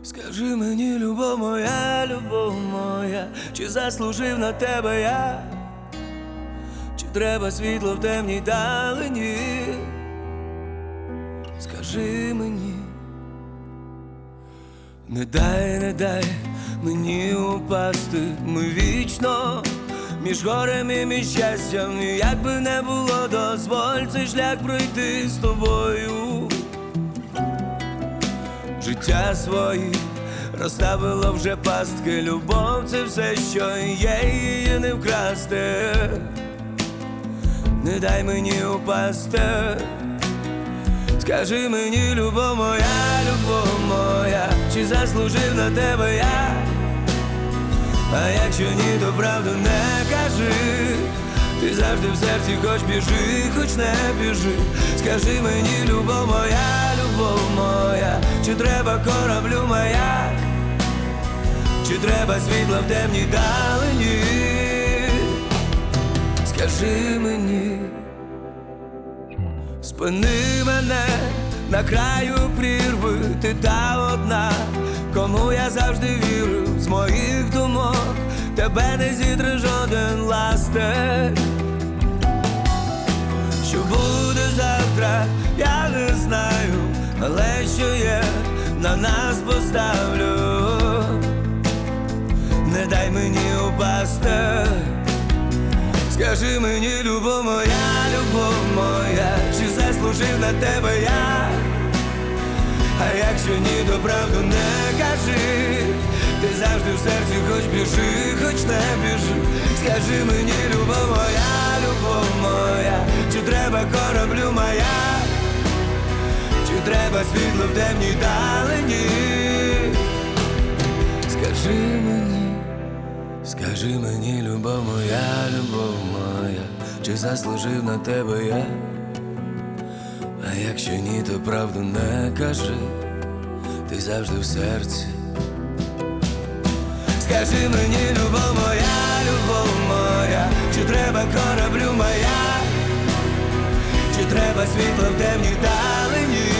Скажи мені, любов моя, чи заслужив на тебе я, чи треба світло в темній далині? Скажи мені, не дай мені упасти. Ми вічно між горем і між щастям, і як би не було, дозволь цей шлях пройти з тобою. Життя своє розставило вже пастки. Любов — це все, що є, її не вкрасти. Не дай мені упасти. Скажи мені, любов моя, чи заслужив на тебе я? А якщо ні, то правду не кажи. Ти завжди в серці, хоч біжи, хоч не біжи. Скажи мені, любов моя, чи треба кораблю маяк, чи треба світло в темній далині? Скажи мені, спини мене на краю прірви. Ти та одна, кому я завжди вірив. З моїх думок тебе не зітре жоден ластер. Що буде завтра, я не знаю, але що є, на нас поставлю. Не дай мені упасти. Скажи мені, любов моя, чи заслужив на тебе я? А якщо ні, то правду не кажи. Ти завжди в серці, хоч біжи, хоч не біжи. Скажи мені, любов моя, чи треба кораблю маяк, чи треба світло в темній далині? Скажи мені, любов моя, чи заслужив на тебе я? А якщо ні, то правду не кажи. Ти завжди в серці. Скажи мені, любов моя, чи треба кораблю маяк, чи треба світло в темній далині?